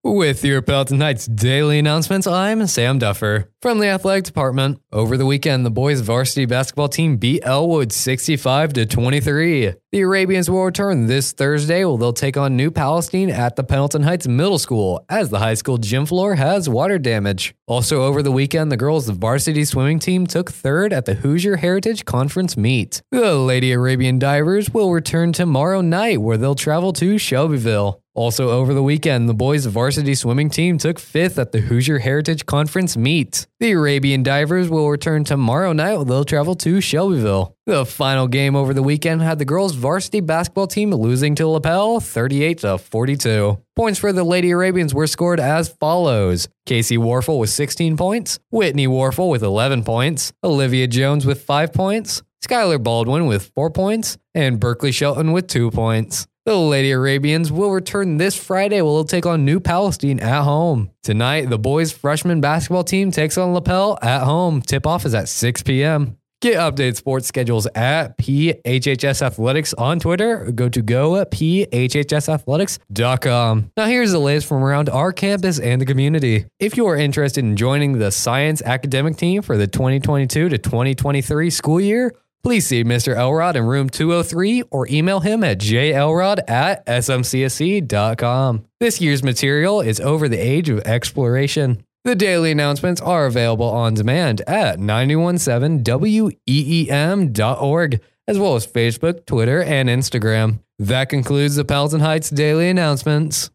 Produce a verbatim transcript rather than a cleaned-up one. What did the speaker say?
With your Peloton Heights daily announcements, I'm Sam Duffer. From the athletic department, over the weekend, the boys varsity basketball team beat Elwood sixty-five to twenty-three. The Arabians will return this Thursday, where they'll take on New Palestine at the Pendleton Heights Middle School, as the high school gym floor has water damage. Also over the weekend, the girls' varsity swimming team took third at the Hoosier Heritage Conference meet. The Lady Arabian Divers will return tomorrow night, where they'll travel to Shelbyville. Also over the weekend, the boys' varsity swimming team took fifth at the Hoosier Heritage Conference meet. The Arabian Divers will return tomorrow night, where they'll travel to Shelbyville. The final game over the weekend had the girls' varsity basketball team losing to LaPel thirty-eight to forty-two. Points for the Lady Arabians were scored as follows. Casey Warfel with sixteen points, Whitney Warfel with eleven points, Olivia Jones with five points, Skylar Baldwin with four points, and Berkeley Shelton with two points. The Lady Arabians will return this Friday, where they'll take on New Palestine at home. Tonight, the boys' freshman basketball team takes on LaPel at home. Tip-off is at six p.m. Get updated sports schedules at P H H S Athletics on Twitter. Go to go P H H S athletics dot com. Now here's the latest from around our campus and the community. If you are interested in joining the science academic team for the twenty twenty-two to twenty twenty-three school year, please see Mister Elrod in room two oh three or email him at j elrod at s m c s e dot com. This year's material is Over the Age of Exploration. The daily announcements are available on demand at nine one seven W E E M dot org, as well as Facebook, Twitter, and Instagram. That concludes the Pendleton Heights daily announcements.